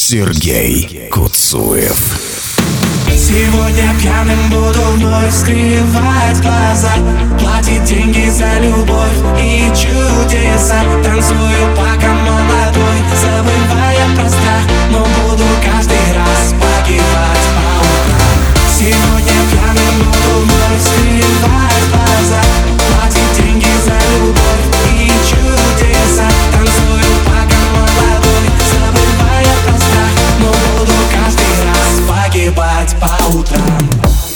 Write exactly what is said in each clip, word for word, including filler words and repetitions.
Сергей Куцуев. Сегодня пьяным буду вновь скрывать глаза, платить деньги за любовь и чудеса. Танцую пока молодой, забывая про страх, но буду каждый раз погибать по утрам. Сегодня пьяным буду вновь скрывать глаза, платить деньги за любовь и чудеса. Танцую пока молодой, забывая про страх, но буду каждый раз погибать по утрам.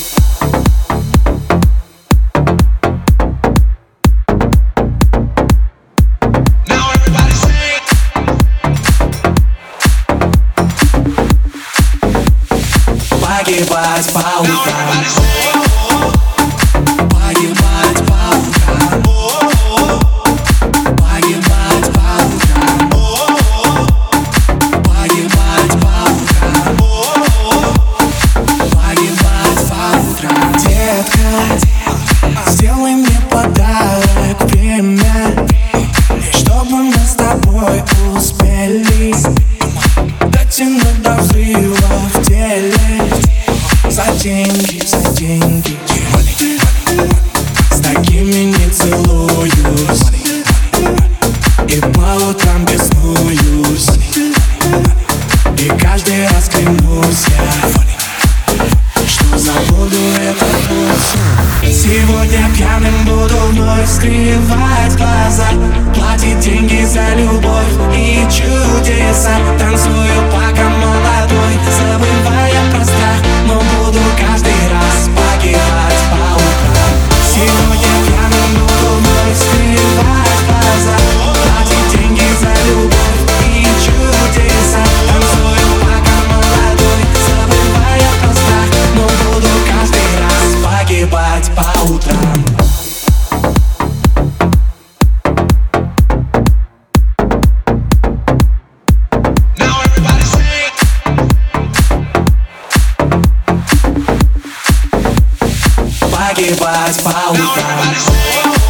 Погибать по утрам. Погибать по утрам. Погибать по утрам. Погибать по утрам. Погибать по утрам. Детка, сделай мне подарок, время, чтобы мы с тобой успели дотянуть до взрыва в теле. За деньги, за деньги, с такими не целуюсь, и по утрам беснуюсь, и каждый раз клянусь я, что забуду этот путь. Сегодня пьяным буду вновь скрывать глаза, платить деньги за любовь и чудеса. Танцую пока молодой, забывая про страх, но буду каждый раз погибать по утрам. Сегодня пьяным буду вновь скрывать глаза, платить деньги за любовь и чудеса. Танцую пока молодой, забывая про страх, но буду каждый раз погибать по утрам. Погибать по утрам.